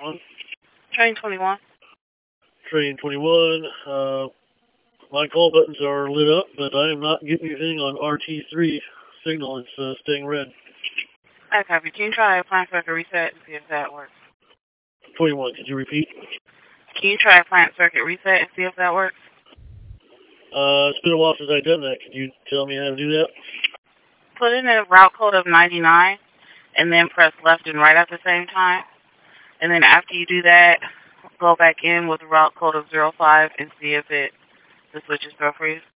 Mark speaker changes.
Speaker 1: on?
Speaker 2: Train 21.
Speaker 1: Train 21. My call buttons are lit up, but I am not getting anything on RT3 signal. It's staying red.
Speaker 2: I copy. Can you try plant circuit reset and see if that works?
Speaker 1: 21, could you repeat?
Speaker 2: Can you try plant circuit reset and see if that works?
Speaker 1: It's been a while since I've done that. Could you tell me how to do that?
Speaker 2: Put in a route code of 99 and then press left and right at the same time. And then after you do that, go back in with a route code of 05 and see if the switches go for you.